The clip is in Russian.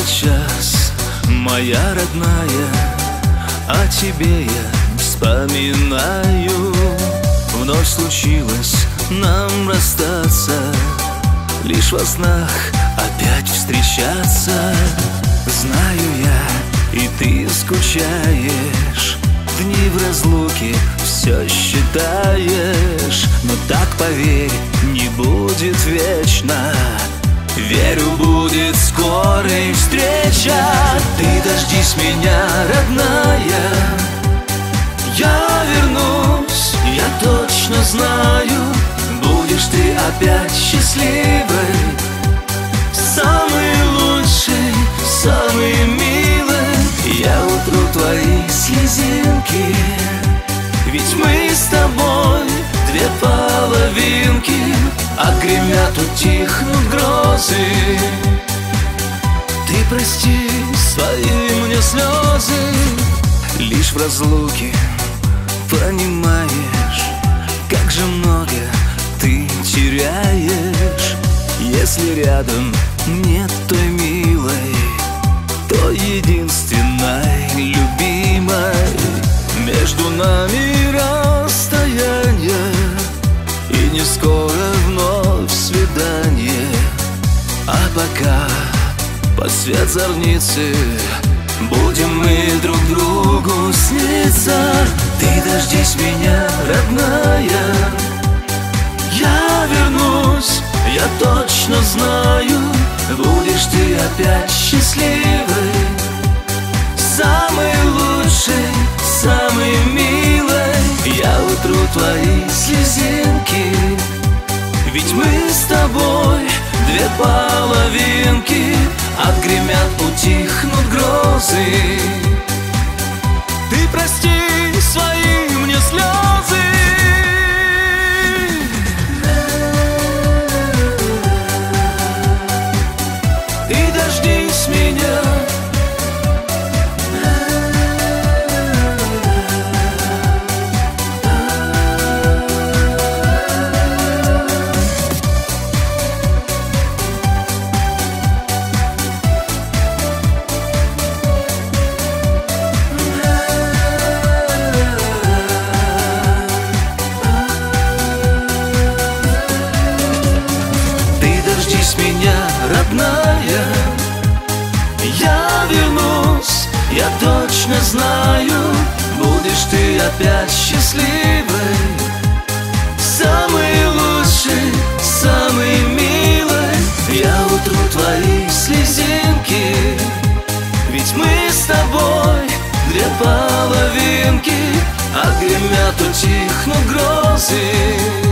час, моя родная, о тебе я вспоминаю. Вновь случилось нам расстаться, лишь во снах опять встречаться. Знаю я, и ты скучаешь, дни в разлуке все считаешь. Но так, поверь, не будет вечно. Верю, будет скорая встреча. Ты дождись меня, родная, я вернусь, я точно знаю. Будешь ты опять счастливой, самый лучший, самый милый. Я утру твои слезинки, ведь мы с тобой две половинки. Отгремят, утихнут грозы. Ты прости свои мне слезы. Лишь в разлуке понимаешь, как же много ты теряешь. Если рядом нет той милой, то единственной любимой. Между нами расстояние, и не скоро вновь свидание. А пока под свет зорницы будем мы друг другу сниться. Ты дождись меня, родная, я вернусь, я точно знаю. Будешь ты опять счастливой, самый лучший, самый милый. Я утру твои слезинки, ведь мы с тобой две половинки. Отгремят, утихнут грозы. Ты прости свои мне слезы. Ты дождись меня. Меня, родная, я вернусь, я точно знаю. Будешь ты опять счастливой, самый лучший, самый милый. Я утру твои слезинки, ведь мы с тобой две половинки. Отгремят, утихнут грозы.